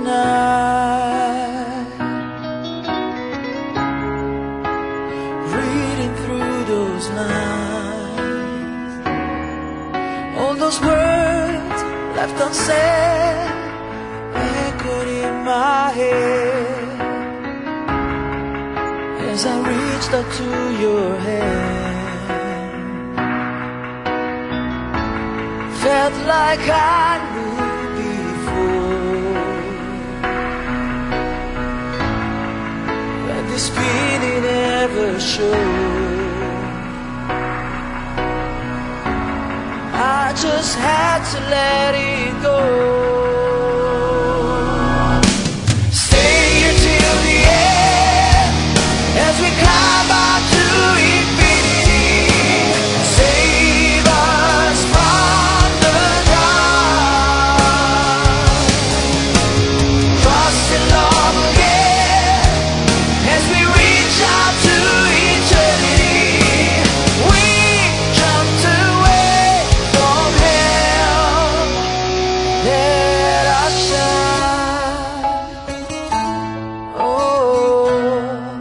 night, reading through those lines, all those words left unsaid echoed in my head as I reached out to your hand. Felt like I knew before that this feeling never showed. I just had to let it go. Stay here till the end as we climb out to infinity. Save us from the dark. Trust in love again as we reach out to eternity. We jumped away from hell. Let us shine. Oh,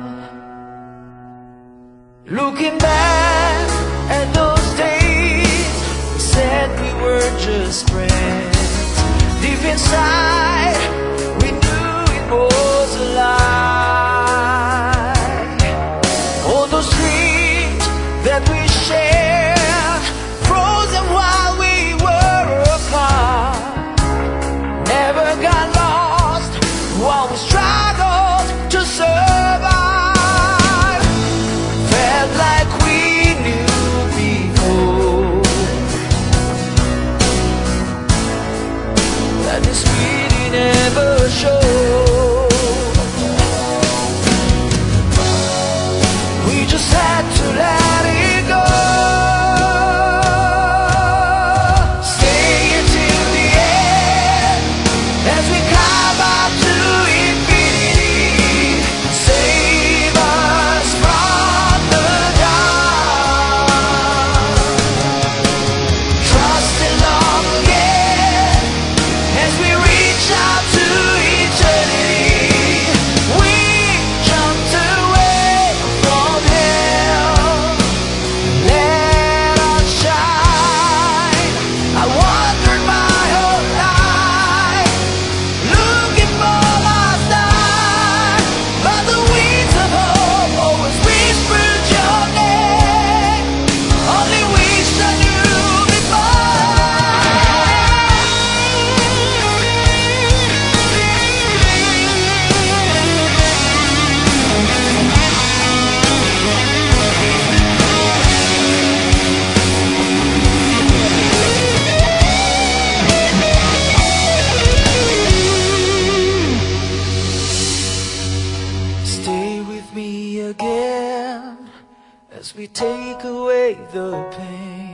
looking back at those days, we said we were just friends. Deep inside, we knew it was a lie. All those dreams that we shared, frozen while we were apart, never got lost while we struggled to survive. Felt like we knew before that this feeling never showed. We just had to let it go. Stay until the end as we climb out to infinity. Save us from the dark. Trust in love again as we reach out to eternity. We jumped away from hell. Let us shine. I wandered my whole life looking for my star, but the winds of hope always whispered your name. Only wish I knew Stay with me again as we take away the pain.